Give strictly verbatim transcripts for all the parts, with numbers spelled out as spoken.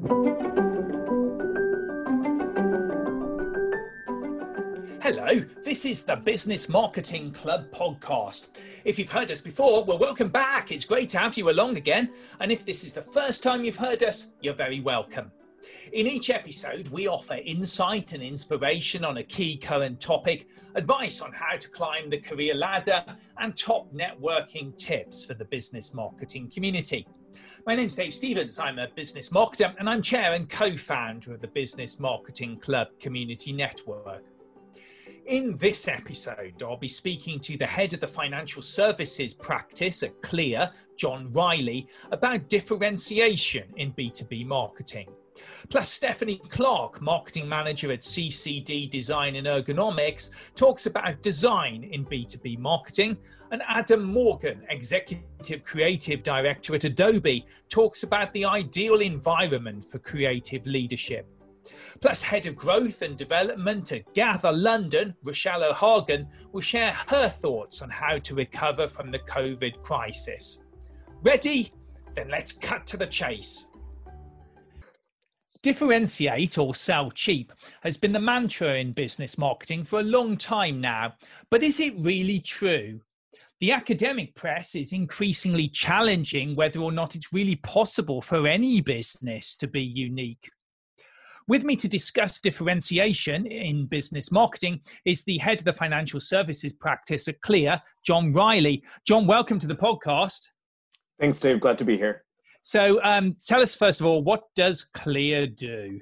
Hello, this is the Business Marketing Club podcast. If you've heard us before, well, welcome back. It's great to have you along again. And if this is the first time you've heard us, you're very welcome. In each episode, we offer insight and inspiration on a key current topic, advice on how to climb the career ladder, and top networking tips for the business marketing community. My name's Dave Stevens. I'm a business marketer and I'm chair and co-founder of the Business Marketing Club Community Network. In this episode, I'll be speaking to the head of the financial services practice at Clear, John Riley, about differentiation in B two B marketing. Plus, Stephanie Clark, marketing manager at C C D Design and Ergonomics, talks about design in B two B marketing. And Adam Morgan, executive creative director at Adobe, talks about the ideal environment for creative leadership. Plus, Head of Growth and Development at Gather London, Rochelle O'Hagan, will share her thoughts on how to recover from the COVID crisis. Ready? Then let's cut to the chase. Differentiate or sell cheap has been the mantra in business marketing for a long time now. But is it really true? The academic press is increasingly challenging whether or not it's really possible for any business to be unique. With me to discuss differentiation in business marketing is the head of the financial services practice at Clear, John Riley. John, welcome to the podcast. Thanks, Dave. Glad to be here. So um, tell us, first of all, what does Clear do?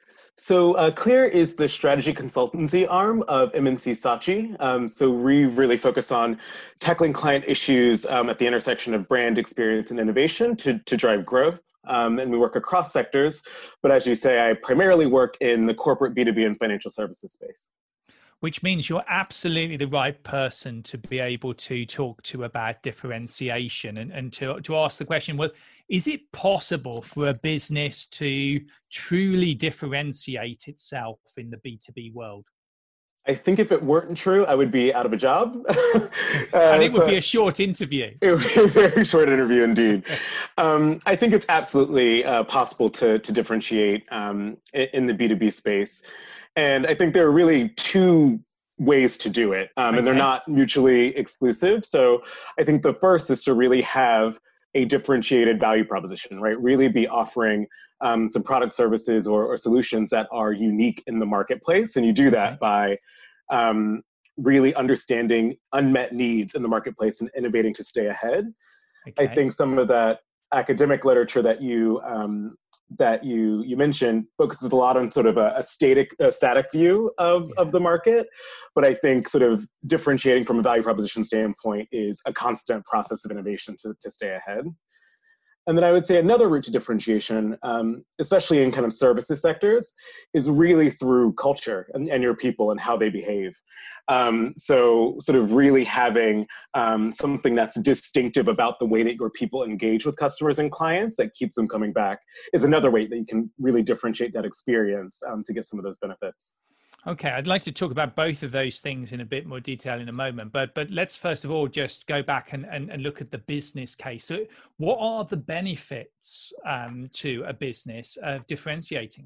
So uh, Clear is the strategy consultancy arm of M N C Saatchi. Um, so we really focus on tackling client issues um, at the intersection of brand, experience, and innovation to, to drive growth. Um, and we work across sectors, but as you say, I primarily work in the corporate B two B and financial services space. Which means you're absolutely the right person to be able to talk to about differentiation and, and to, to ask the question, well, is it possible for a business to truly differentiate itself in the B two B world? I think if it weren't true, I would be out of a job. uh, and it would so be a short interview. It would be a very short interview indeed. um, I think it's absolutely uh, possible to, to differentiate um, in the B two B space. And I think there are really two ways to do it, um, okay. and they're not mutually exclusive. So I think the first is to really have a differentiated value proposition, right? Really be offering um, some product services or, or solutions that are unique in the marketplace. And you do that okay. by um, really understanding unmet needs in the marketplace and innovating to stay ahead. Okay. I think some of that academic literature that you um, that you you mentioned focuses a lot on sort of a, a static a static view of, yeah. of the market. But I think sort of differentiating from a value proposition standpoint is a constant process of innovation to, to stay ahead. And then I would say another route to differentiation, um, especially in kind of services sectors, is really through culture and, and your people and how they behave. Um, so sort of really having um, something that's distinctive about the way that your people engage with customers and clients that keeps them coming back is another way that you can really differentiate that experience um, to get some of those benefits. Okay, I'd like to talk about both of those things in a bit more detail in a moment, but but let's first of all just go back and, and, and look at the business case. So what are the benefits um, to a business of differentiating?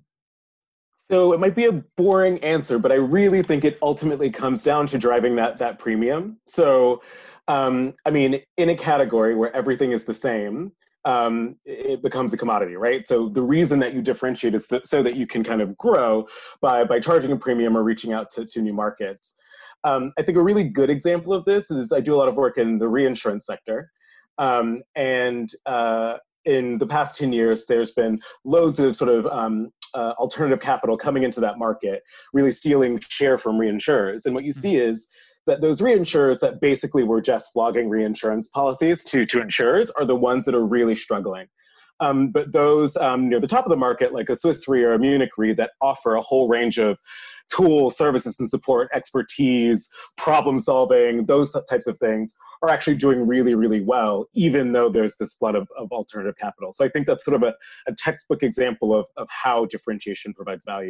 So it might be a boring answer, but I really think it ultimately comes down to driving that, that premium. So, um, I mean, in a category where everything is the same, Um, it becomes a commodity, right? So the reason that you differentiate is th- so that you can kind of grow by, by charging a premium or reaching out to, to new markets. Um, I think a really good example of this is I do a lot of work in the reinsurance sector. Um, and uh, in the past ten years, there's been loads of sort of um, uh, alternative capital coming into that market, really stealing share from reinsurers. And what you see is that those reinsurers that basically were just flogging reinsurance policies to, to insurers are the ones that are really struggling. Um, but those um, near the top of the market, like a Swiss Re or a Munich Re, that offer a whole range of tools, services, and support, expertise, problem solving, those types of things, are actually doing really, really well, even though there's this flood of, of alternative capital. So I think that's sort of a, a textbook example of, of how differentiation provides value.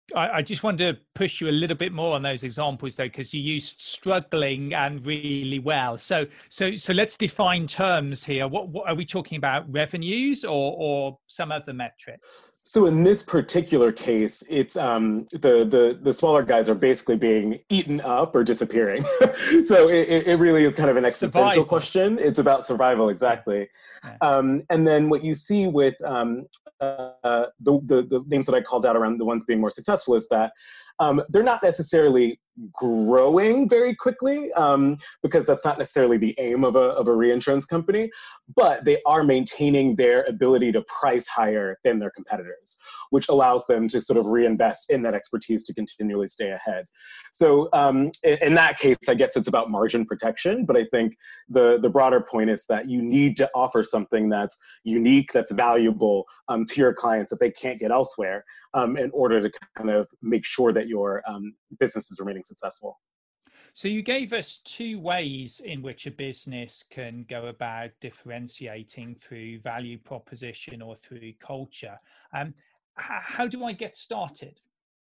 I, I just want to push you a little bit more on those examples, though, because you used struggling and really well. So, so, so let's define terms here. What, what are we talking about? Revenues or, or some other metric? So in this particular case, it's um, the the the smaller guys are basically being eaten up or disappearing. So it, it really is kind of an existential survival. question. It's about survival, exactly. Yeah. Yeah. Um, and then what you see with um, uh, the, the the names that I called out around the ones being more successful is that um, they're not necessarily growing very quickly, um, because that's not necessarily the aim of a, of a reinsurance company, but they are maintaining their ability to price higher than their competitors, which allows them to sort of reinvest in that expertise to continually stay ahead. So um, in, in that case, I guess it's about margin protection, but I think the, the broader point is that you need to offer something that's unique, that's valuable um, to your clients that they can't get elsewhere, um, in order to kind of make sure that your um, business is remaining successful. So you gave us two ways in which a business can go about differentiating through value proposition or through culture. Um, how do I get started?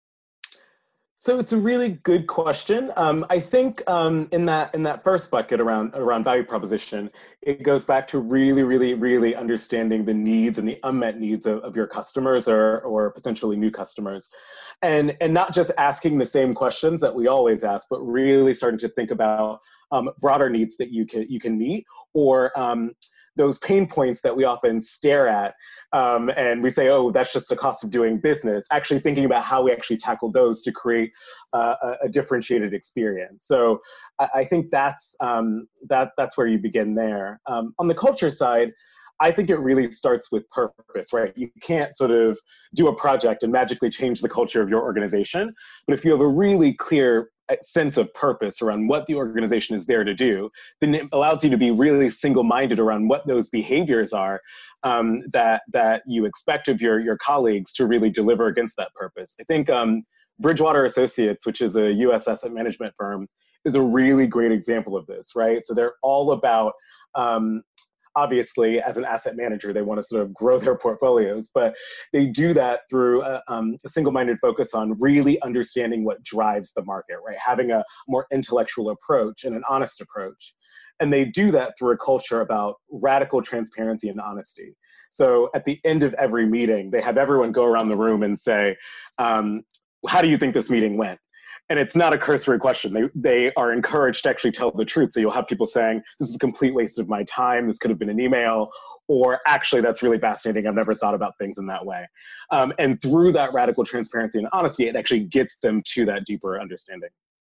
So it's a really good question. Um, I think um, in that in that first bucket around around value proposition, it goes back to really, really, really understanding the needs and the unmet needs of, of your customers or or potentially new customers, and and not just asking the same questions that we always ask, but really starting to think about um, broader needs that you can you can meet, or um, those pain points that we often stare at um, and we say, oh, that's just the cost of doing business, actually thinking about how we actually tackle those to create uh, a, a differentiated experience. So I, I think that's, um, that, that's where you begin there. Um, on the culture side, I think it really starts with purpose, right? You can't sort of do a project and magically change the culture of your organization. But if you have a really clear sense of purpose around what the organization is there to do, then it allows you to be really single-minded around what those behaviors are um, that that you expect of your, your colleagues to really deliver against that purpose. I think um, Bridgewater Associates, which is a U S asset management firm, is a really great example of this, right? So they're all about um, obviously, as an asset manager, they want to sort of grow their portfolios, but they do that through a, um, a single-minded focus on really understanding what drives the market, right? Having a more intellectual approach and an honest approach. And they do that through a culture about radical transparency and honesty. So at the end of every meeting, they have everyone go around the room and say, um, how do you think this meeting went? And it's not a cursory question. They they are encouraged to actually tell the truth. So you'll have people saying, this is a complete waste of my time. This could have been an email. Or actually, that's really fascinating. I've never thought about things in that way. Um, and through that radical transparency and honesty, it actually gets them to that deeper understanding.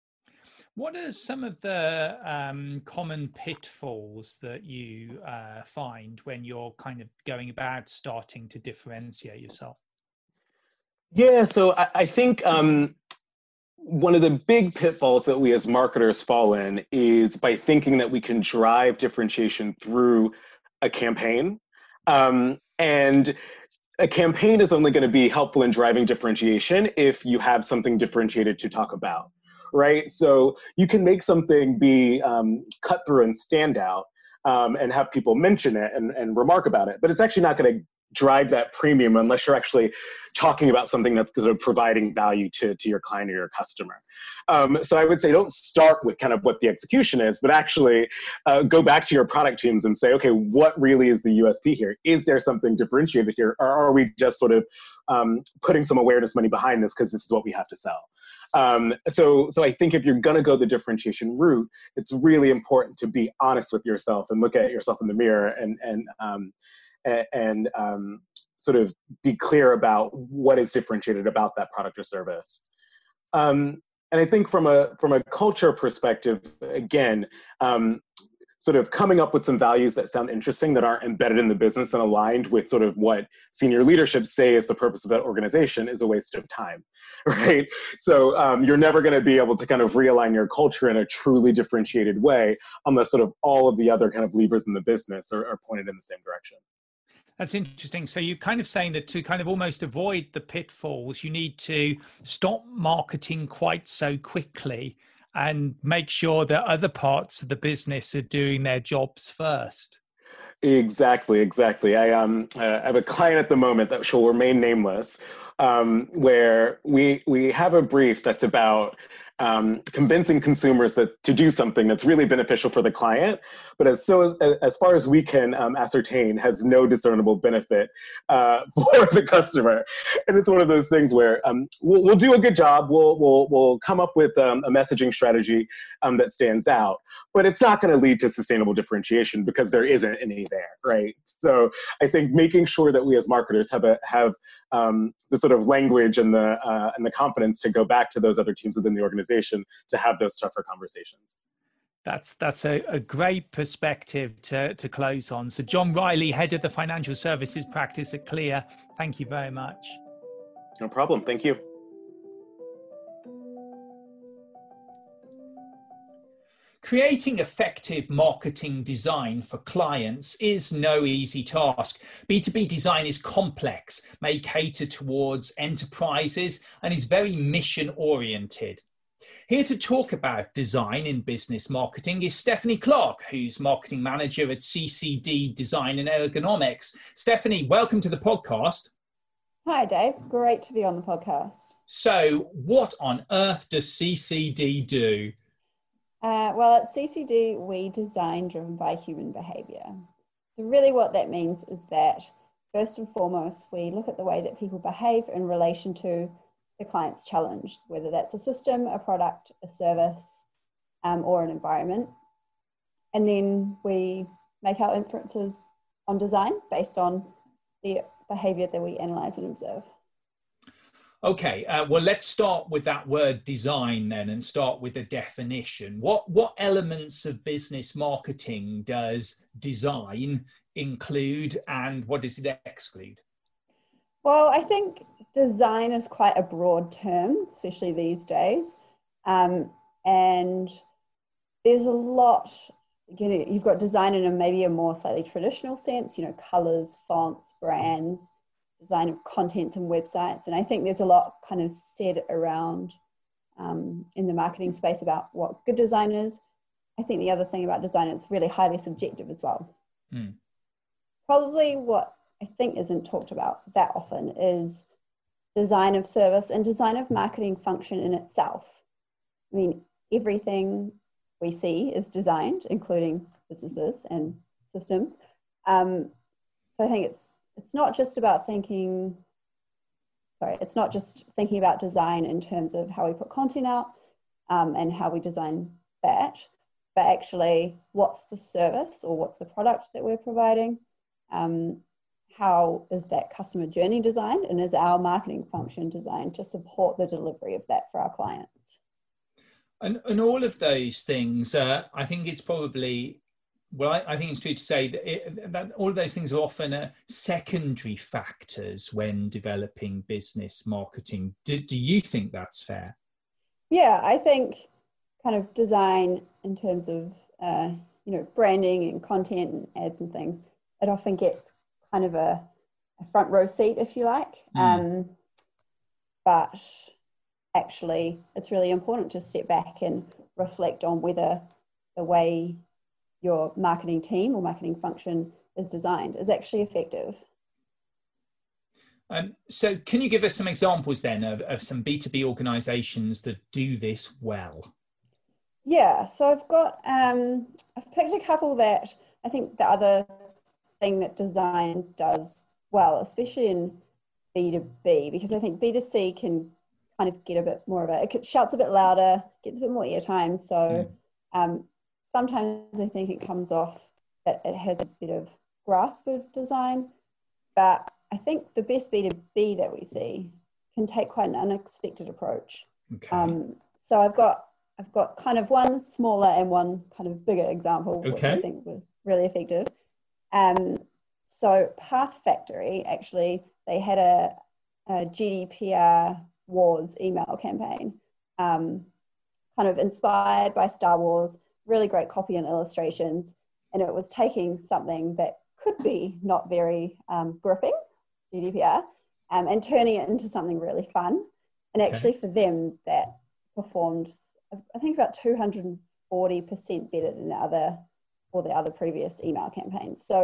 What are some of the um, common pitfalls that you uh, find when you're kind of going about starting to differentiate yourself? Yeah, so I, I think... Um, One of the big pitfalls that we as marketers fall in is by thinking that we can drive differentiation through a campaign. Um, and a campaign is only going to be helpful in driving differentiation if you have something differentiated to talk about, right? So you can make something be um, cut through and stand out um, and have people mention it and, and remark about it, but it's actually not going to drive that premium unless you're actually talking about something that's sort of providing value to, to your client or your customer. Um, so I would say don't start with kind of what the execution is, but actually uh, go back to your product teams and say, okay, what really is the U S P here? Is there something differentiated here? Or are we just sort of um, putting some awareness money behind this because this is what we have to sell? Um, so, so I think if you're going to go the differentiation route, it's really important to be honest with yourself and look at yourself in the mirror and, and, um, and um, sort of be clear about what is differentiated about that product or service. Um, and I think from a from a culture perspective, again, um, sort of coming up with some values that sound interesting that aren't embedded in the business and aligned with sort of what senior leadership say is the purpose of that organization is a waste of time, right? So um, you're never going to be able to kind of realign your culture in a truly differentiated way unless sort of all of the other kind of levers in the business are, are pointed in the same direction. That's interesting. So you're kind of saying that to kind of almost avoid the pitfalls, you need to stop marketing quite so quickly and make sure that other parts of the business are doing their jobs first. Exactly, exactly. I um uh, I have a client at the moment that shall remain nameless, um, where we we have a brief that's about um, convincing consumers that to do something that's really beneficial for the client, but as so as, as far as we can um, ascertain, has no discernible benefit uh, for the customer. And it's one of those things where um, we'll, we'll do a good job. We'll we'll we'll come up with um, a messaging strategy um, that stands out, but it's not going to lead to sustainable differentiation because there isn't any there, right? So I think making sure that we as marketers have a have um, the sort of language and the uh, and the confidence to go back to those other teams within the organization to have those tougher conversations. That's that's a, a great perspective to, to close on. So John Riley, head of the financial services practice at Clear, thank you very much. No problem. Thank you. Creating effective marketing design for clients is no easy task. B two B design is complex, may cater towards enterprises, and is very mission oriented. Here to talk about design in business marketing is Stephanie Clark, who's marketing manager at C C D Design and Ergonomics. Stephanie, welcome to the podcast. Hi, Dave. Great to be on the podcast. So, what on earth does C C D do? Uh, well, at C C D, we design driven by human behavior. So really what that means is that first and foremost, we look at the way that people behave in relation to the client's challenge, whether that's a system, a product, a service, um, or an environment. And then we make our inferences on design based on the behavior that we analyze and observe. Okay, uh, well, let's start with that word design then and start with a definition. What, what elements of business marketing does design include and what does it exclude? Well, I think design is quite a broad term, especially these days. Um, and there's a lot, you know, you've got design in a maybe a more slightly traditional sense, you know, colors, fonts, brands, design of contents and websites. And I think there's a lot kind of said around um, in the marketing space about what good design is. I think the other thing about design is really highly subjective as well. Mm. Probably what I think isn't talked about that often is design of service and design of marketing function in itself. I mean, everything we see is designed, including businesses and systems. Um, so I think it's It's not just about thinking, sorry, it's not just thinking about design in terms of how we put content out um, and how we design that, but actually what's the service or what's the product that we're providing? Um, how is that customer journey designed? And is our marketing function designed to support the delivery of that for our clients? And, and all of those things, uh, I think it's probably Well, I, I think it's true to say that, it, that all of those things are often uh, secondary factors when developing business marketing. Do, do you think that's fair? Yeah, I think kind of design in terms of, uh, you know, branding and content and ads and things, it often gets kind of a, a front row seat, if you like. Mm. Um, but actually, it's really important to step back and reflect on whether the way your marketing team or marketing function is designed is actually effective. Um, so can you give us some examples then of, of some B two B organizations that do this well? Yeah, so I've got, um, I've picked a couple that I think the other thing that design does well, especially in B two B, because I think B two C can kind of get a bit more of a, it shouts a bit louder, gets a bit more airtime. So mm. um, sometimes I think it comes off that it has a bit of grasp of design, but I think the best B two B that we see can take quite an unexpected approach. Okay. Um, so I've got I've got kind of one smaller and one kind of bigger example, okay. which I think was really effective. Um, so Path Factory, actually, they had a, a G D P R Wars email campaign, um, kind of inspired by Star Wars, really great copy and illustrations. And it was taking something that could be not very um, gripping, G D P R, um, and turning it into something really fun. And okay. actually for them, that performed, I think, about two hundred forty percent better than the other or the other previous email campaigns. So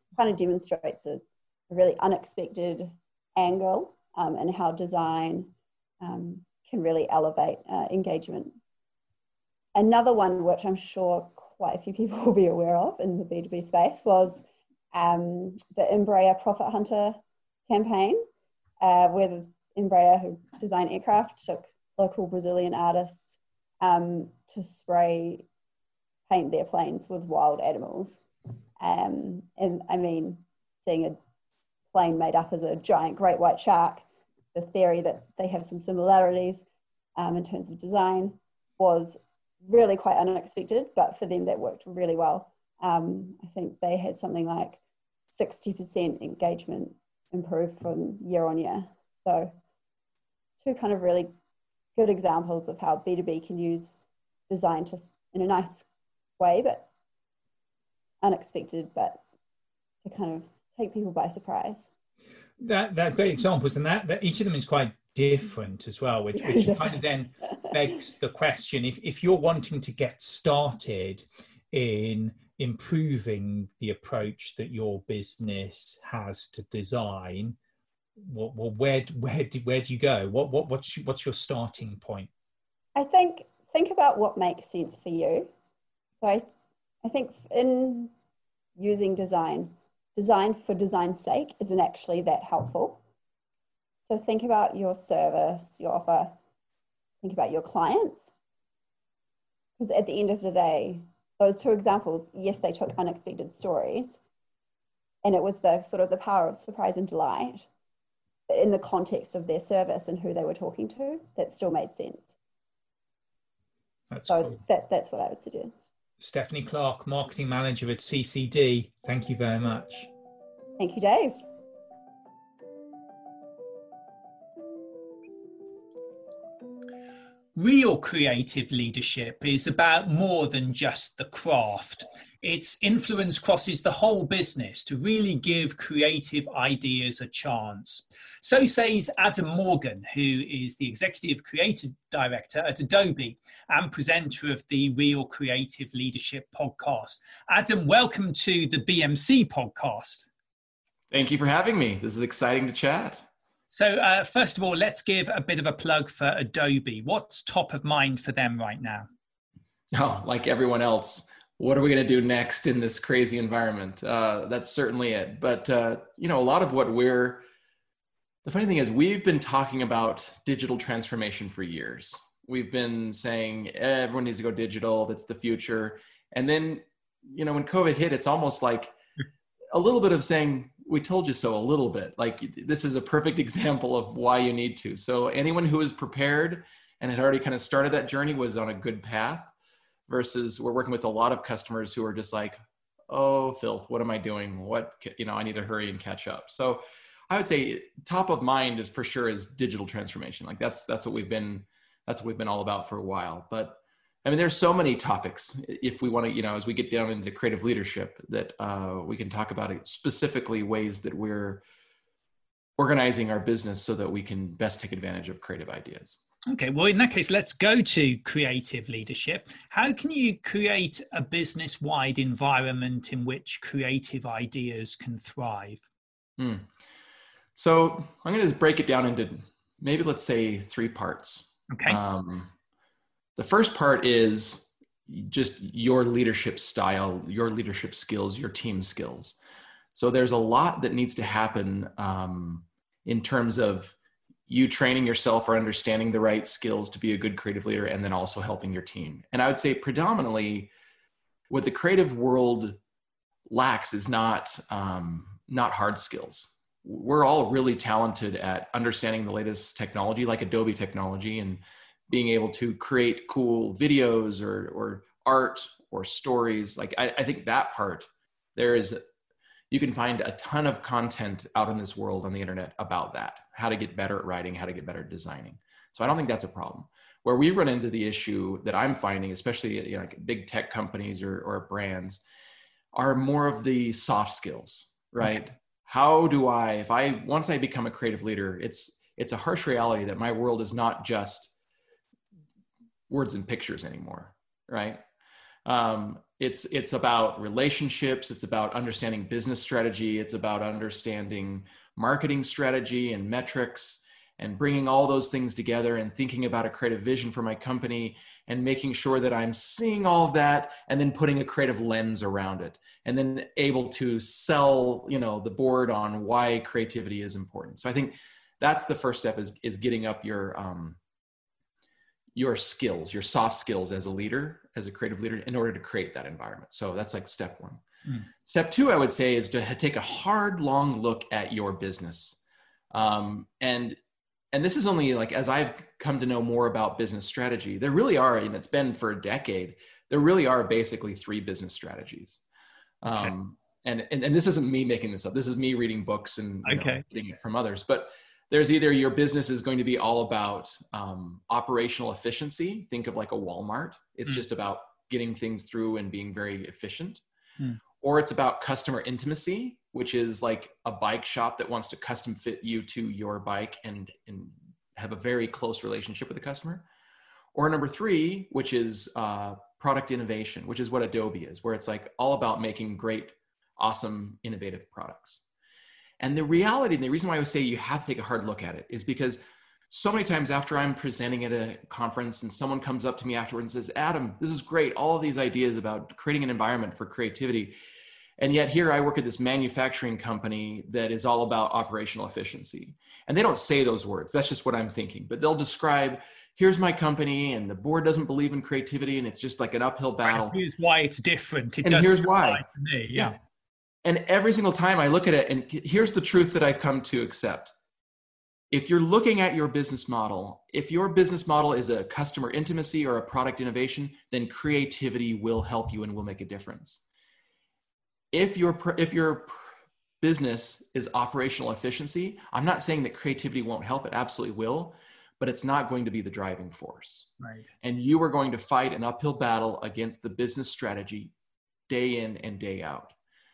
kind of demonstrates a, a really unexpected angle um, and how design um, can really elevate uh, engagement. Another one, which I'm sure quite a few people will be aware of in the B two B space, was um, the Embraer Profit Hunter campaign, uh, where the Embraer, who design aircraft, took local Brazilian artists um, to spray paint their planes with wild animals. Um, and I mean, seeing a plane made up as a giant great white shark, the theory that they have some similarities um, in terms of design was really quite unexpected, but for them that worked really well. Um, I think they had something like sixty percent engagement improved from year on year. So two kind of really good examples of how B two B can use design to, in a nice way, but unexpected, but to kind of take people by surprise. That that great examples, and that, that each of them is quite different as well, which, which kind of then begs the question, if, if you're wanting to get started in improving the approach that your business has to design, well, well where where do where do you go? What what what's what's your starting point? I think think about what makes sense for you. So I I think in using design, design for design's sake isn't actually that helpful. So think about your service, your offer, think about your clients. Because at the end of the day, those two examples, yes, they took unexpected stories, and it was the sort of the power of surprise and delight, but in the context of their service and who they were talking to, that still made sense. That's so cool. that, that's what I would suggest. Stephanie Clark, Marketing Manager at C C D. Thank you very much. Thank you, Dave. Real creative leadership is about more than just the craft. Its influence crosses the whole business to really give creative ideas a chance. So says Adam Morgan, who is the Executive Creative Director at Adobe and presenter of the Real Creative Leadership podcast. Adam, welcome to the B M C podcast. Thank you for having me. This is exciting to chat. So uh, first of all, let's give a bit of a plug for Adobe. What's top of mind for them right now? Oh, like everyone else, what are we going to do next in this crazy environment? Uh, that's certainly it. But, uh, you know, a lot of what we're, the funny thing is we've been talking about digital transformation for years. We've been saying everyone needs to go digital. That's the future. And then, you know, when COVID hit, it's almost like a little bit of saying, we told you so a little bit. Like, this is a perfect example of why you need to. So anyone who was prepared and had already kind of started that journey was on a good path, versus we're working with a lot of customers who are just like, oh, filth, what am I doing? What, you know, I need to hurry and catch up. So I would say top of mind is for sure is digital transformation. Like that's, that's what we've been, that's what we've been all about for a while. But I mean, there's so many topics, if we want to, you know, as we get down into creative leadership, that uh, we can talk about it, specifically ways that we're organizing our business so that we can best take advantage of creative ideas. Okay, well, in that case, let's go to creative leadership. How can you create a business-wide environment in which creative ideas can thrive? Hmm. So I'm going to break it down into maybe, let's say, three parts. Okay. Um, The first part is just your leadership style, your leadership skills, your team skills. So there's a lot that needs to happen um, in terms of you training yourself or understanding the right skills to be a good creative leader, and then also helping your team. And I would say predominantly what the creative world lacks is not, um, not hard skills. We're all really talented at understanding the latest technology, like Adobe technology, and being able to create cool videos or, or art or stories. Like I, I think that part, there is, you can find a ton of content out in this world on the internet about that, how to get better at writing, how to get better at designing. So I don't think that's a problem. Where we run into the issue that I'm finding, especially you know, like big tech companies or, or brands, are more of the soft skills, right? Okay. How do I, if I, once I become a creative leader, it's, it's a harsh reality that my world is not just words and pictures anymore, right? Um, It's, it's about relationships. It's about understanding business strategy. It's about understanding marketing strategy and metrics, and bringing all those things together and thinking about a creative vision for my company and making sure that I'm seeing all of that and then putting a creative lens around it, and then able to sell, you know, the board on why creativity is important. So I think that's the first step, is, is getting up your, um, your skills, your soft skills as a leader, as a creative leader, in order to create that environment. So that's like step one. Mm. Step two, I would say, is to take a hard, long look at your business. Um, and And this is only like, as I've come to know more about business strategy, there really are, and it's been for a decade, there really are basically three business strategies. Okay. Um, and, and, and this isn't me making this up. This is me reading books and you okay. know, getting it from others. But there's either your business is going to be all about um, operational efficiency. Think of like a Walmart. It's mm. just about getting things through and being very efficient. Mm. Or it's about customer intimacy, which is like a bike shop that wants to custom fit you to your bike and, and have a very close relationship with the customer. Or number three, which is uh, product innovation, which is what Adobe is, where it's like all about making great, awesome, innovative products. And the reality, and the reason why I would say you have to take a hard look at it, is because so many times after I'm presenting at a conference and someone comes up to me afterward and says, Adam, this is great, all of these ideas about creating an environment for creativity. And yet here I work at this manufacturing company that is all about operational efficiency. And they don't say those words. That's just what I'm thinking. But they'll describe, here's my company and the board doesn't believe in creativity and it's just like an uphill battle. Here's why it's different. It and doesn't here's why. To me. Yeah. yeah. And every single time I look at it, and here's the truth that I've come to accept. If you're looking at your business model, if your business model is a customer intimacy or a product innovation, then creativity will help you and will make a difference. If your if your business is operational efficiency, I'm not saying that creativity won't help. It absolutely will, but it's not going to be the driving force. Right. And you are going to fight an uphill battle against the business strategy day in and day out.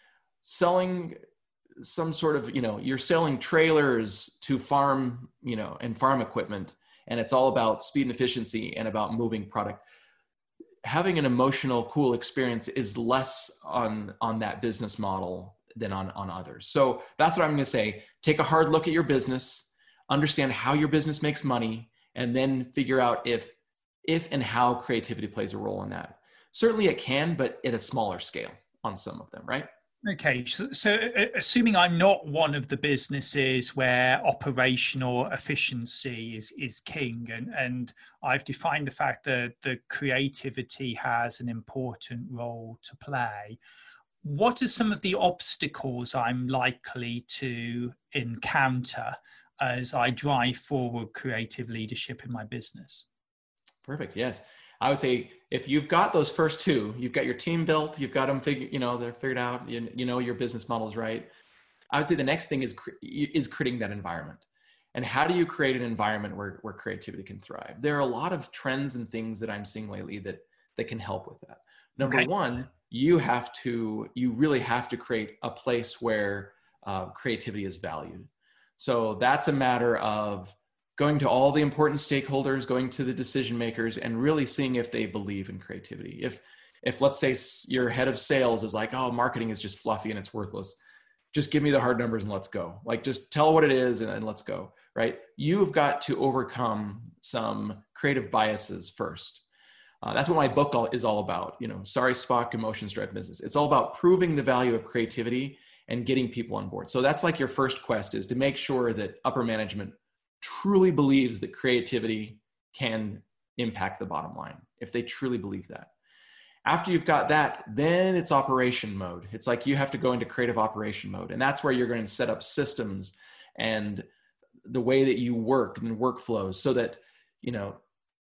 Selling some sort of, you know, you're selling trailers to farm, you know, and farm equipment, and it's all about speed and efficiency and about moving product. Having an emotional, cool experience is less on, on that business model than on, on others. So that's what I'm going to say. Take a hard look at your business, understand how your business makes money, and then figure out if, if and how creativity plays a role in that. Certainly it can, but at a smaller scale on some of them, right? Okay, so, so assuming I'm not one of the businesses where operational efficiency is, is king, and, and I've defined the fact that the creativity has an important role to play, what are some of the obstacles I'm likely to encounter as I drive forward creative leadership in my business? Perfect, yes. I would say if you've got those first two, you've got your team built, you've got them figured, you know, they're figured out, you, you know, your business model is right. I would say the next thing is, is creating that environment. And how do you create an environment where, where creativity can thrive? There are a lot of trends and things that I'm seeing lately that, that can help with that. Number okay. one, you have to, you really have to create a place where uh, creativity is valued. So that's a matter of going to all the important stakeholders, going to the decision makers, and really seeing if they believe in creativity. If, if let's say your head of sales is like, oh, marketing is just fluffy and it's worthless, just give me the hard numbers and let's go. Like, just tell what it is and, and let's go, right? You've got to overcome some creative biases first. Uh, that's what my book is all about. You know, Sorry, Spock, Emotions Drive Business. It's all about proving the value of creativity and getting people on board. So that's like your first quest, is to make sure that upper management truly believes that creativity can impact the bottom line, if they truly believe that. After you've got that, then it's operation mode. It's like you have to go into creative operation mode. And that's where you're going to set up systems and the way that you work and workflows so that, you know,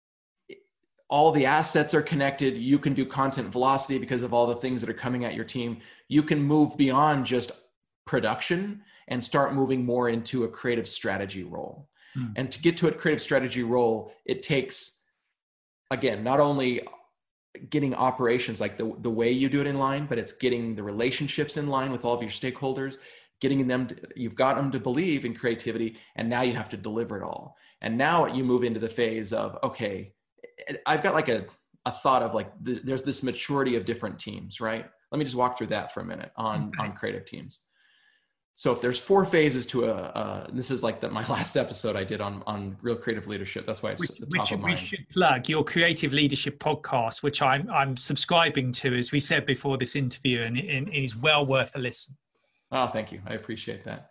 all the assets are connected. You can do content velocity because of all the things that are coming at your team. You can move beyond just production and start moving more into a creative strategy role. Hmm. And to get to a creative strategy role, it takes, again, not only getting operations, like the, the way you do it in line, but it's getting the relationships in line with all of your stakeholders, getting them, to, you've got them to believe in creativity, and now you have to deliver it all. And now you move into the phase of, okay, I've got like a, a thought of like, the, there's this maturity of different teams, right? Let me just walk through that for a minute on, okay. on creative teams. So if there's four phases to a, uh, this is like the, my last episode I did on, on real creative leadership. That's why it's which, the top which of we mind. should plug your creative leadership podcast, which I'm, I'm subscribing to, as we said before this interview, and it is well worth a listen. Oh, thank you. I appreciate that.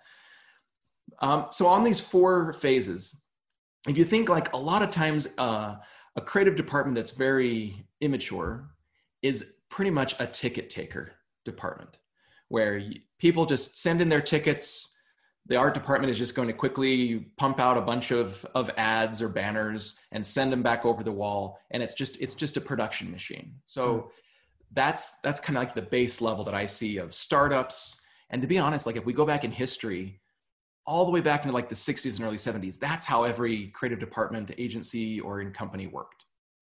Um, so on these four phases, if you think like a lot of times uh, a creative department that's very immature is pretty much a ticket taker department, where people just send in their tickets. The art department is just going to quickly pump out a bunch of, of ads or banners and send them back over the wall. And it's just, it's just a production machine. So mm-hmm. that's, that's kind of like the base level that I see of startups. And to be honest, like if we go back in history, all the way back into like the sixties and early seventies, that's how every creative department, agency, or in company worked.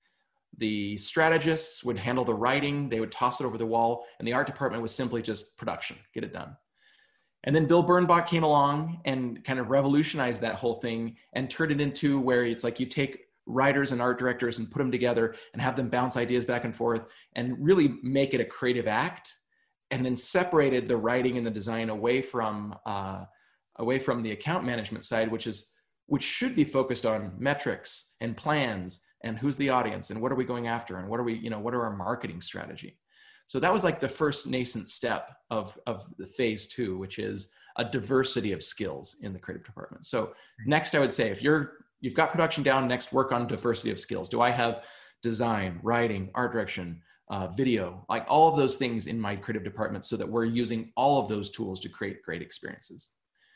The strategists would handle the writing, they would toss it over the wall, and the art department was simply just production, get it done. And then Bill Bernbach came along and kind of revolutionized that whole thing and turned it into where it's like you take writers and art directors and put them together and have them bounce ideas back and forth and really make it a creative act, and then separated the writing and the design away from uh, away from the account management side, which is which should be focused on metrics and plans and who's the audience and what are we going after and what are we, you know, what are our marketing strategy. So that was like the first nascent step of, of the phase two, which is a diversity of skills in the creative department. So next I would say, if you're, you've got production down, next work on diversity of skills. Do I have design, writing, art direction, uh, video, like all of those things in my creative department so that we're using all of those tools to create great experiences?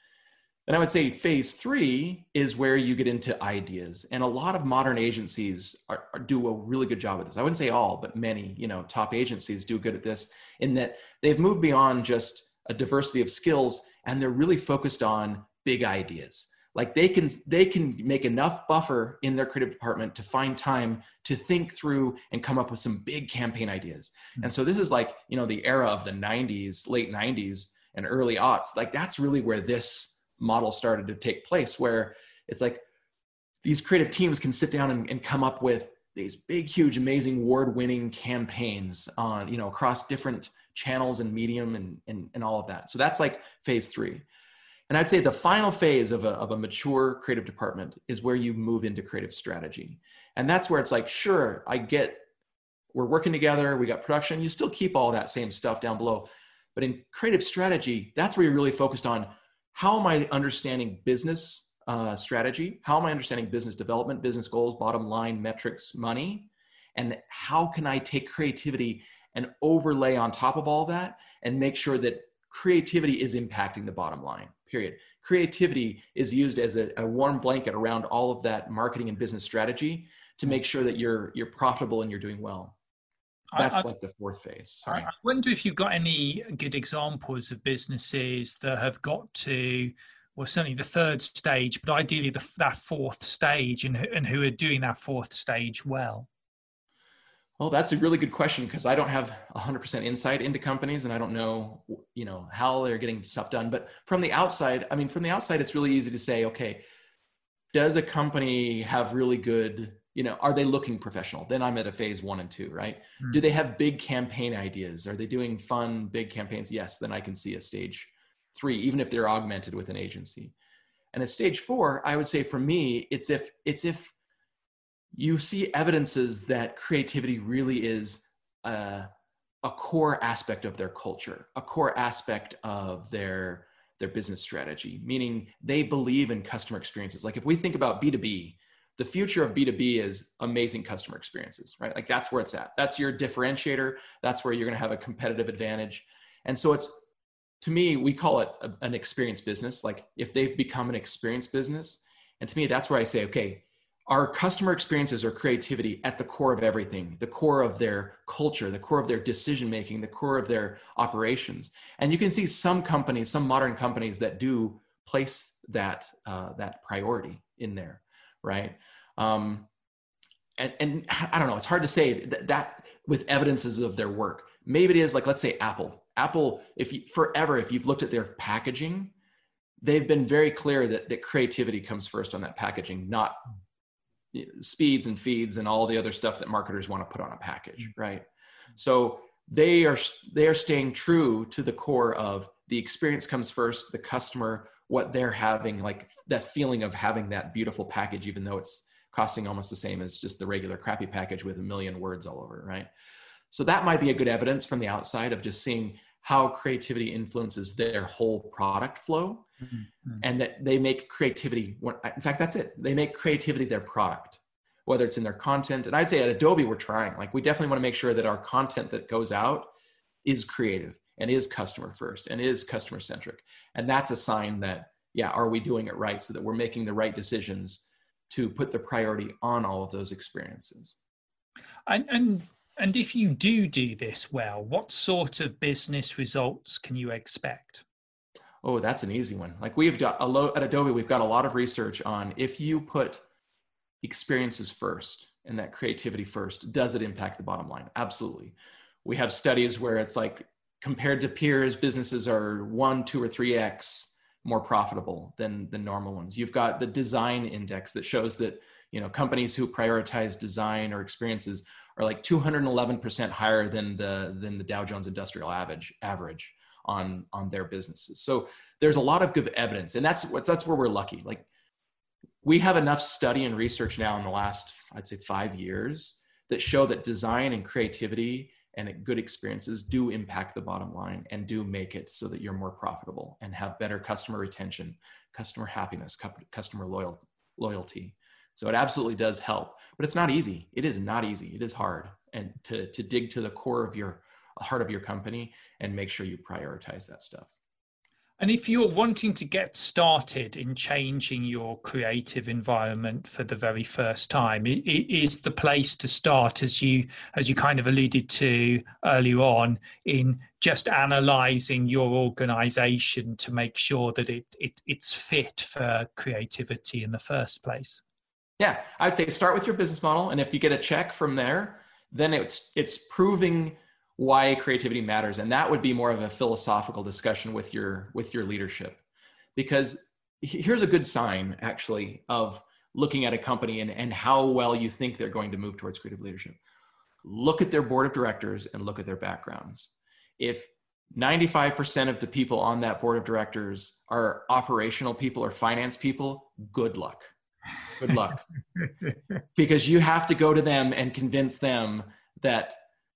And I would say phase three is where you get into ideas. And a lot of modern agencies are, are do a really good job at this. I wouldn't say all, but many, you know, top agencies do good at this, in that they've moved beyond just a diversity of skills and they're really focused on big ideas. Like they can, they can make enough buffer in their creative department to find time to think through and come up with some big campaign ideas. Mm-hmm. And so this is like, you know, the era of the nineties, late nineties and early aughts. Like that's really where this model started to take place, where it's like these creative teams can sit down and, and come up with these big, huge, amazing, award-winning campaigns on, you know, across different channels and medium and, and, and all of that. So that's like phase three. And I'd say the final phase of a, of a mature creative department is where you move into creative strategy. And that's where it's like, sure, I get, we're working together, we got production, you still keep all that same stuff down below. But in creative strategy, that's where you're really focused on, how am I understanding business uh, strategy? How am I understanding business development, business goals, bottom line, metrics, money? And how can I take creativity and overlay on top of all that and make sure that creativity is impacting the bottom line, period. Creativity is used as a, a warm blanket around all of that marketing and business strategy to make sure that you're, you're profitable and you're doing well. That's I, I, like the fourth phase. Sorry. I wonder if you've got any good examples of businesses that have got to, well, certainly the third stage, but ideally the, that fourth stage, and, and who are doing that fourth stage well. Well, that's a really good question, because I don't have one hundred percent insight into companies and I don't know, you know, how they're getting stuff done. But from the outside, I mean, from the outside, it's really easy to say, okay, does a company have really good, you know, are they looking professional? Then I'm at a phase one and two, right? Mm. Do they have big campaign ideas? Are they doing fun, big campaigns? Yes, then I can see a stage three, even if they're augmented with an agency. And at stage four, I would say for me, it's if, it's if you see evidences that creativity really is a, a core aspect of their culture, a core aspect of their, their business strategy, meaning they believe in customer experiences. Like if we think about B two B, the future of B two B is amazing customer experiences, right? Like that's where it's at. That's your differentiator. That's where you're going to have a competitive advantage. And so it's, to me, we call it a, an experience business. Like if they've become an experience business, and to me, that's where I say, okay, our customer experiences or creativity at the core of everything, the core of their culture, the core of their decision-making, the core of their operations. And you can see some companies, some modern companies that do place that, uh, that priority in there. Right. Um, and, and I don't know, it's hard to say that, that with evidences of their work. Maybe it is like, let's say Apple. Apple, if you, forever, if you've looked at their packaging, they've been very clear that, that creativity comes first on that packaging, not speeds and feeds and all the other stuff that marketers want to put on a package, right? So they are they are staying true to the core of the experience comes first, the customer, what they're having, like that feeling of having that beautiful package, even though it's costing almost the same as just the regular crappy package with a million words all over it, right? So that might be a good evidence from the outside of just seeing how creativity influences their whole product flow, mm-hmm. and that they make creativity, in fact, that's it. They make creativity their product, whether it's in their content. And I'd say at Adobe, we're trying, like we definitely want to make sure that our content that goes out is creative and is customer first and is customer centric. And that's a sign that, yeah, are we doing it right so that we're making the right decisions to put the priority on all of those experiences. And, and, and if you do do this well, what sort of business results can you expect? Oh, that's an easy one. Like we've got a lo- at Adobe, we've got a lot of research on if you put experiences first and that creativity first, does it impact the bottom line? Absolutely. We have studies where it's like compared to peers, businesses are one, two, or three X more profitable than the normal ones. You've got the design index that shows that, you know, companies who prioritize design or experiences are like two hundred eleven percent higher than the than the Dow Jones Industrial average average on on their businesses. So there's a lot of good evidence, and that's what that's where we're lucky. Like we have enough study and research now in the last, I'd say, five years that show that design and creativity and good experiences do impact the bottom line and do make it so that you're more profitable and have better customer retention, customer happiness, customer loyal, loyalty. So it absolutely does help, but it's not easy. It is not easy. It is hard. And to, to dig to the core of your heart of your company and make sure you prioritize that stuff. And if you're wanting to get started in changing your creative environment for the very first time, it, it is the place to start, as you as you kind of alluded to earlier on, in just analysing your organisation to make sure that it, it it's fit for creativity in the first place. Yeah, I'd say start with your business model, and if you get a check from there, then it's it's proving why creativity matters. And that would be more of a philosophical discussion with your, with your leadership. Because here's a good sign actually of looking at a company and, and how well you think they're going to move towards creative leadership. Look at their board of directors and look at their backgrounds. If ninety-five percent of the people on that board of directors are operational people or finance people, good luck. Good luck. Because you have to go to them and convince them that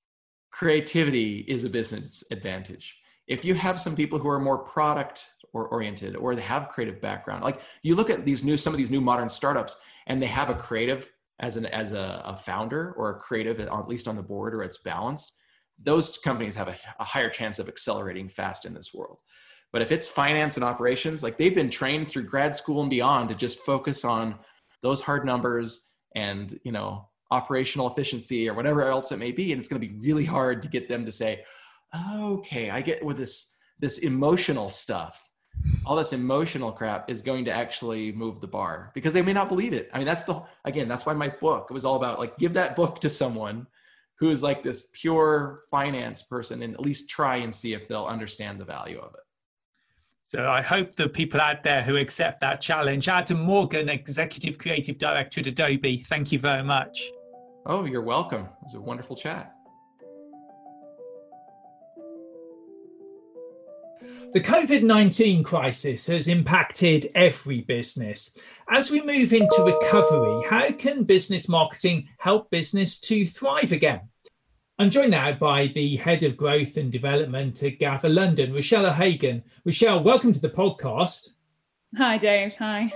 creativity is a business advantage. If you have some people who are more product or oriented or they have creative background, like you look at these new, some of these new modern startups and they have a creative as an, as a, a founder or a creative, at least on the board, or it's balanced, those companies have a, a higher chance of accelerating fast in this world. But if it's finance and operations, like they've been trained through grad school and beyond to just focus on those hard numbers and, you know, operational efficiency or whatever else it may be. And it's going to be really hard to get them to say, okay, I get with this, this emotional stuff, all this emotional crap is going to actually move the bar, because they may not believe it. I mean, that's the, again, that's why my book was all about, like, give that book to someone who is like this pure finance person and at least try and see if they'll understand the value of it. So I hope the people out there who accept that challenge. Adam Morgan, Executive Creative Director at Adobe, thank you very much. Oh, you're welcome. It was a wonderful chat. The COVID nineteen crisis has impacted every business. As we move into recovery, how can business marketing help business to thrive again? I'm joined now by the Head of Growth and Development at Gather London, Rochelle O'Hagan. Rochelle, welcome to the podcast. Hi, Dave. Hi.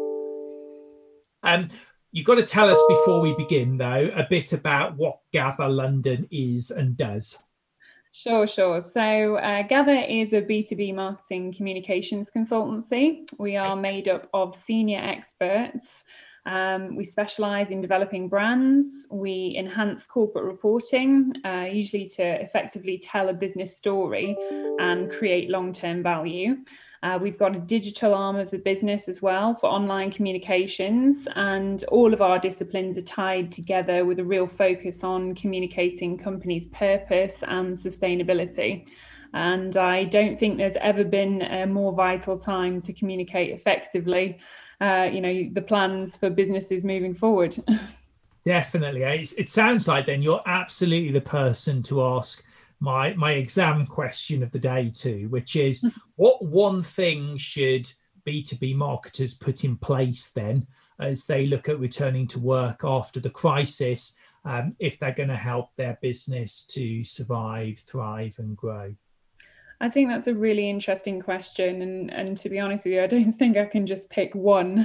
Um, you've got to tell us before we begin, though, a bit about what Gather London is and does. Sure, sure. So uh, Gather is a B two B marketing communications consultancy. We are made up of senior experts. Um, we specialise in developing brands. We enhance corporate reporting, uh, usually to effectively tell a business story and create long-term value. Uh, we've got a digital arm of the business as well for online communications, and all of our disciplines are tied together with a real focus on communicating companies' purpose and sustainability. And I don't think there's ever been a more vital time to communicate effectively, uh, you know, the plans for businesses moving forward. Definitely. It's, it sounds like then you're absolutely the person to ask my my exam question of the day to, which is what one thing should B two B marketers put in place then as they look at returning to work after the crisis, um, if they're going to help their business to survive, thrive and grow? I think that's a really interesting question, and and to be honest with you, I don't think I can just pick one.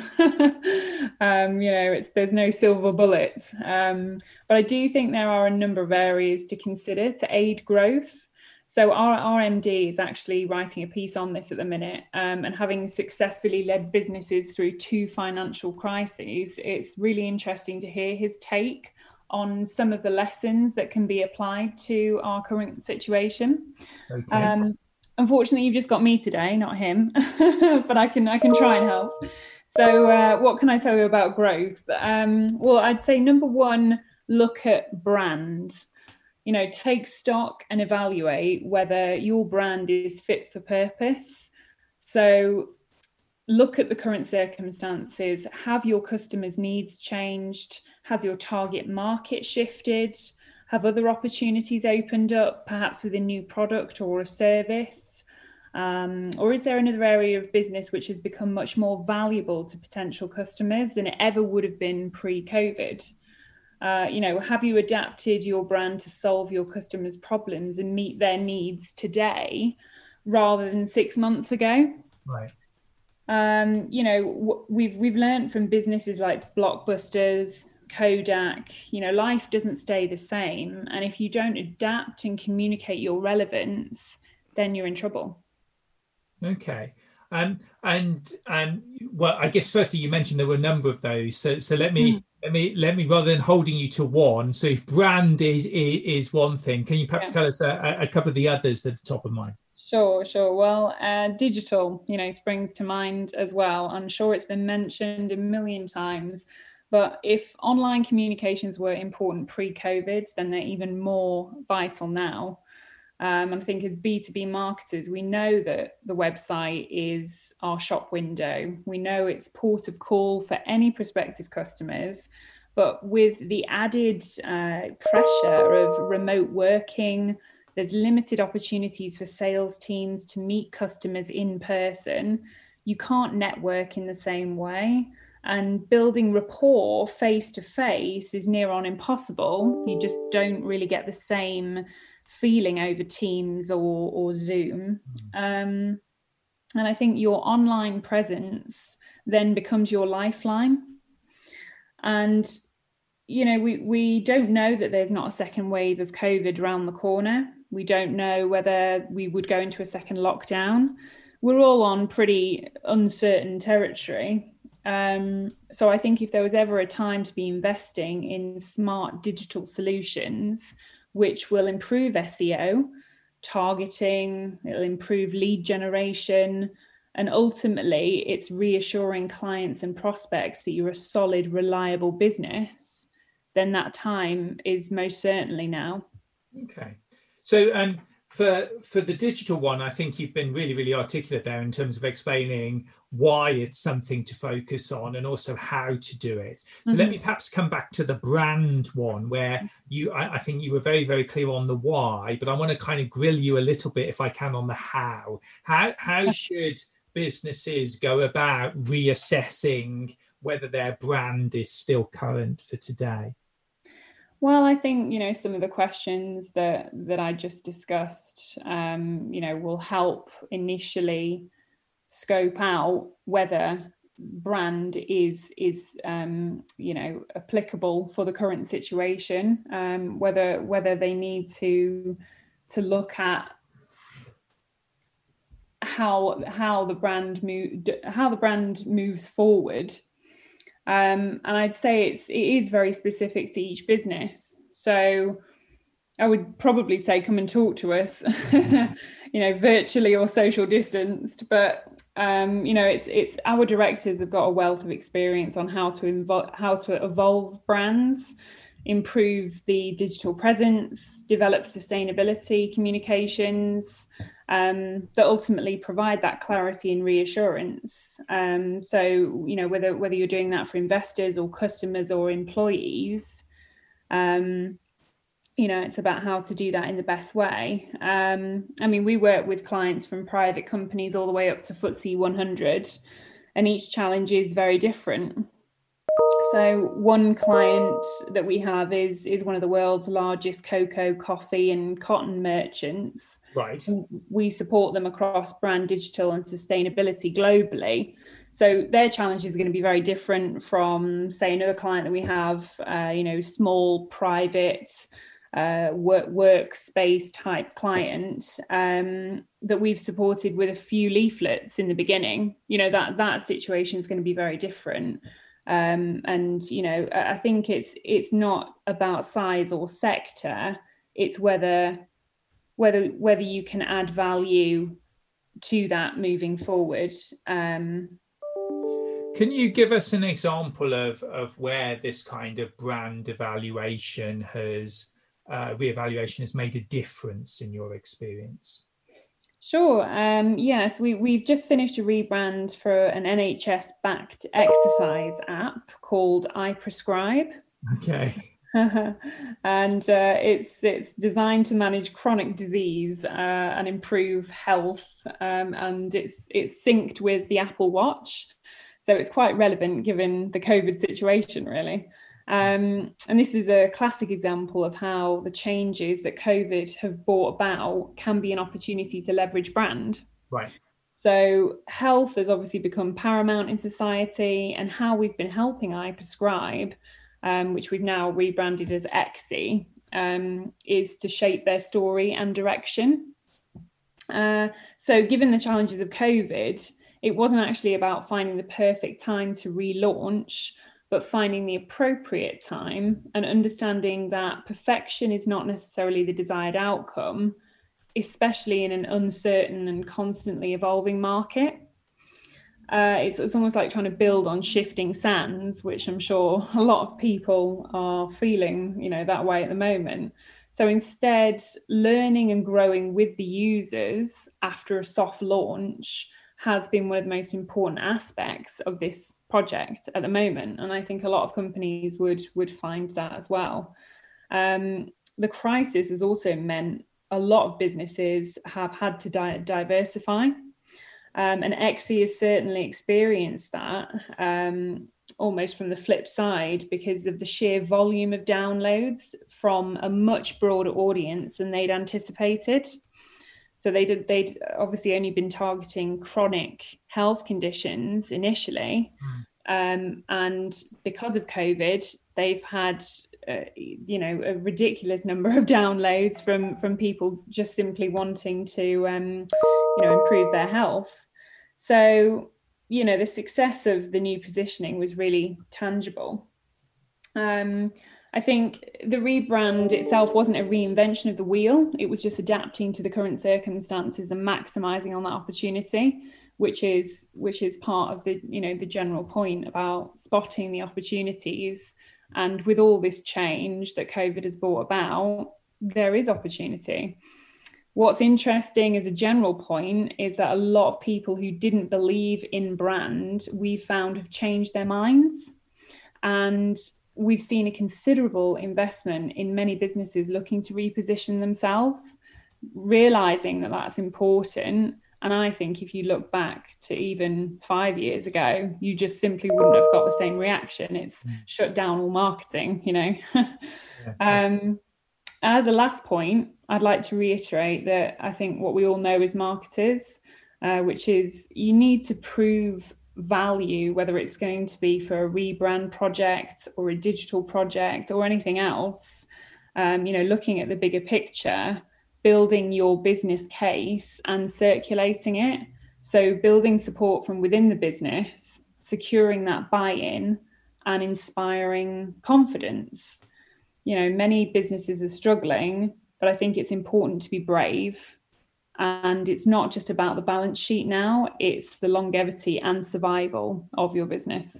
um, you know, it's there's no silver bullet, um, but I do think there are a number of areas to consider to aid growth. So our R M D is actually writing a piece on this at the minute, um, and having successfully led businesses through two financial crises, it's really interesting to hear his take on some of the lessons that can be applied to our current situation. Okay. Um, Unfortunately, you've just got me today, not him, but I can I can try and help. So uh, what can I tell you about growth? Um, well, I'd say number one, look at brand. You know, take stock and evaluate whether your brand is fit for purpose. So look at the current circumstances. Have your customers' needs changed? Has your target market shifted? Have other opportunities opened up, perhaps with a new product or a service? Um, or is there another area of business which has become much more valuable to potential customers than it ever would have been pre-COVID? Uh, you know, have you adapted your brand to solve your customers' problems and meet their needs today rather than six months ago? Right. Um, you know, w- we've we've learned from businesses like Blockbusters, Kodak, you know, life doesn't stay the same. And if you don't adapt and communicate your relevance, then you're in trouble. Okay. Um, and um, well, I guess firstly you mentioned there were a number of those. So so let me mm. let me let me rather than holding you to one. So if brand is is, is one thing, can you perhaps yeah. tell us a, a couple of the others at the top of mind? Sure, sure. Well, uh, digital, you know, springs to mind as well. I'm sure it's been mentioned a million times. But if online communications were important pre-COVID, then they're even more vital now. Um, and I think as B two B marketers, we know that the website is our shop window. We know it's port of call for any prospective customers. But with the added uh, pressure of remote working, there's limited opportunities for sales teams to meet customers in person. You can't network in the same way. And building rapport face-to-face is near on impossible. You just don't really get the same feeling over Teams or, or Zoom. Um, and I think your online presence then becomes your lifeline. And, you know, we, we don't know that there's not a second wave of COVID around the corner. We don't know whether we would go into a second lockdown. We're all on pretty uncertain territory. Um, so I think if there was ever a time to be investing in smart digital solutions, which will improve S E O, targeting, it'll improve lead generation, and ultimately it's reassuring clients and prospects that you're a solid, reliable business, then that time is most certainly now. Okay. So um, for for the digital one, I think you've been really, really articulate there in terms of explaining why it's something to focus on and also how to do it. So mm-hmm. let me perhaps come back to the brand one where you, I, I think you were very, very clear on the why, but I want to kind of grill you a little bit, if I can, on the how. How, how should businesses go about reassessing whether their brand is still current for today? Well, I think, you know, some of the questions that that I just discussed, um, you know, will help initially scope out whether brand is, is um, you know, applicable for the current situation, um, whether whether they need to to look at how how the brand move, how the brand moves forward. Um, and I'd say it's, it is very specific to each business. So I would probably say, come and talk to us, you know, virtually or social distanced. But, um, you know, it's, it's our directors have got a wealth of experience on how to invo- how to evolve brands, improve the digital presence, develop sustainability communications, um, that ultimately provide that clarity and reassurance. Um, so, you know, whether whether you're doing that for investors or customers or employees, um, you know, it's about how to do that in the best way. Um, I mean, we work with clients from private companies all the way up to F T S E one hundred, and each challenge is very different. So one client that we have is is one of the world's largest cocoa, coffee and cotton merchants. Right. We support them across brand, digital and sustainability globally. So their challenge is going to be very different from, say, another client that we have, uh, you know, small, private, uh, work, workspace type client um, that we've supported with a few leaflets in the beginning. You know, that that situation is going to be very different. Um, and, you know, I think it's it's not about size or sector. It's whether whether whether you can add value to that moving forward. Um, Can you give us an example of, of where this kind of brand evaluation has, uh, reevaluation has made a difference in your experience? Sure. Um, yes, we, we've just finished a rebrand for an N H S-backed exercise app called iPrescribe. Okay. and uh, it's it's designed to manage chronic disease uh, and improve health, um, and it's it's synced with the Apple Watch, so it's quite relevant given the COVID situation, really. Um, and this is a classic example of how the changes that COVID have brought about can be an opportunity to leverage brand. Right. So health has obviously become paramount in society, and how we've been helping iPrescribe, um, which we've now rebranded as Exi, um, is to shape their story and direction. Uh, so given the challenges of COVID, it wasn't actually about finding the perfect time to relaunch, but finding the appropriate time and understanding that perfection is not necessarily the desired outcome, especially in an uncertain and constantly evolving market. Uh, it's, it's almost like trying to build on shifting sands, which I'm sure a lot of people are feeling, you know, that way at the moment. So instead, learning and growing with the users after a soft launch has been one of the most important aspects of this project at the moment. And I think a lot of companies would, would find that as well. Um, the crisis has also meant a lot of businesses have had to di- diversify. Um, and Exi has certainly experienced that, um, almost from the flip side, because of the sheer volume of downloads from a much broader audience than they'd anticipated. So they did, they'd obviously only been targeting chronic health conditions initially. Mm. Um, and because of COVID, they've had, uh, you know, a ridiculous number of downloads from, from people just simply wanting to, um, you know, improve their health. So, you know, the success of the new positioning was really tangible. Um, I think the rebrand itself wasn't a reinvention of the wheel. It was just adapting to the current circumstances and maximizing on that opportunity, which is which is part of the, you know, the general point about spotting the opportunities. And with all this change that COVID has brought about, there is opportunity. What's interesting as a general point is that a lot of people who didn't believe in brand, we found have changed their minds. And we've seen a considerable investment in many businesses looking to reposition themselves, realizing that that's important. And I think if you look back to even five years ago, you just simply wouldn't have got the same reaction. It's mm. shut down all marketing, you know. yeah. um, as a last point, I'd like to reiterate that I think what we all know as marketers, uh, which is you need to prove value, whether it's going to be for a rebrand project or a digital project or anything else. Um, you know, looking at the bigger picture, building your business case and circulating it. So building support from within the business, securing that buy-in and inspiring confidence. You know, many businesses are struggling, but I think it's important to be brave. And it's not just about the balance sheet now, it's the longevity and survival of your business.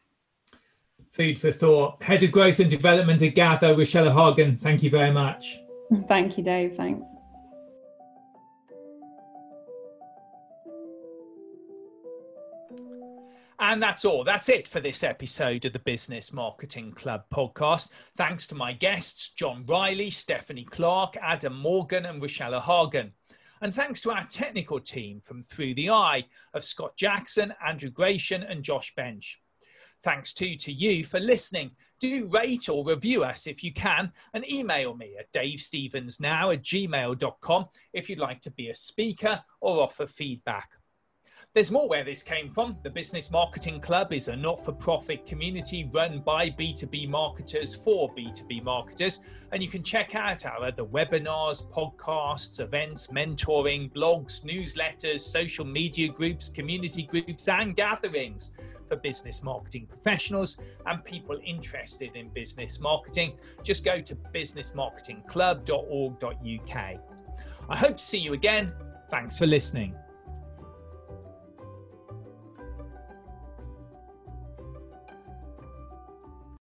Food for thought. Head of Growth and Development at Gather, Rochelle Hagen, thank you very much. Thank you, Dave. Thanks. And that's all. That's it for this episode of the Business Marketing Club podcast. Thanks to my guests, John Riley, Stephanie Clark, Adam Morgan, and Rochelle Hagen. And thanks to our technical team from Through the Eye of Scott Jackson, Andrew Gratian, and Josh Bench. Thanks too to you for listening. Do rate or review us if you can, and email me at davestevensnow at gmail dot com if you'd like to be a speaker or offer feedback. There's more where this came from. The Business Marketing Club is a not-for-profit community run by B two B marketers for B two B marketers, and you can check out our other webinars, podcasts, events, mentoring, blogs, newsletters, social media groups, community groups, and gatherings for business marketing professionals and people interested in business marketing. Just go to business marketing club dot org dot U K. I hope to see you again. Thanks for listening.